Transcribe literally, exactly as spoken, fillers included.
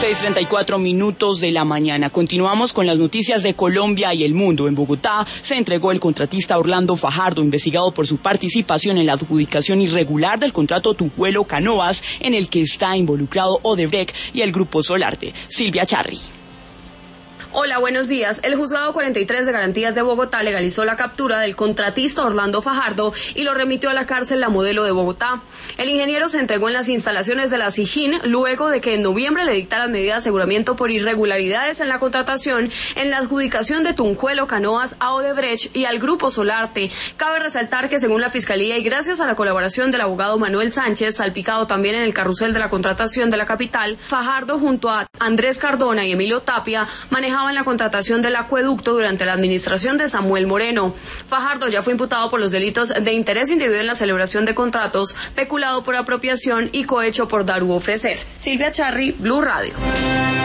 seis treinta y cuatro minutos de la mañana. Continuamos con las noticias de Colombia y el mundo. En Bogotá se entregó el contratista Orlando Fajardo, investigado por su participación en la adjudicación irregular del contrato Tunjuelo Canoas, en el que está involucrado Odebrecht y el Grupo Solarte. Silvia Charri. Hola, buenos días. El Juzgado cuarenta y tres de Garantías de Bogotá legalizó la captura del contratista Orlando Fajardo y lo remitió a la cárcel La Modelo de Bogotá. El ingeniero se entregó en las instalaciones de la SIJIN luego de que en noviembre le dictaran medida de aseguramiento por irregularidades en la contratación en la adjudicación de Tunjuelo Canoas a Odebrecht y al Grupo Solarte. Cabe resaltar que según la Fiscalía y gracias a la colaboración del abogado Manuel Sánchez, salpicado también en el carrusel de la contratación de la capital, Fajardo junto a Andrés Cardona y Emilio Tapia manejaban en la contratación del acueducto durante la administración de Samuel Moreno. Fajardo ya fue imputado por los delitos de interés indebido en la celebración de contratos, peculado por apropiación y cohecho por dar u ofrecer. Silvia Charri, Blue Radio.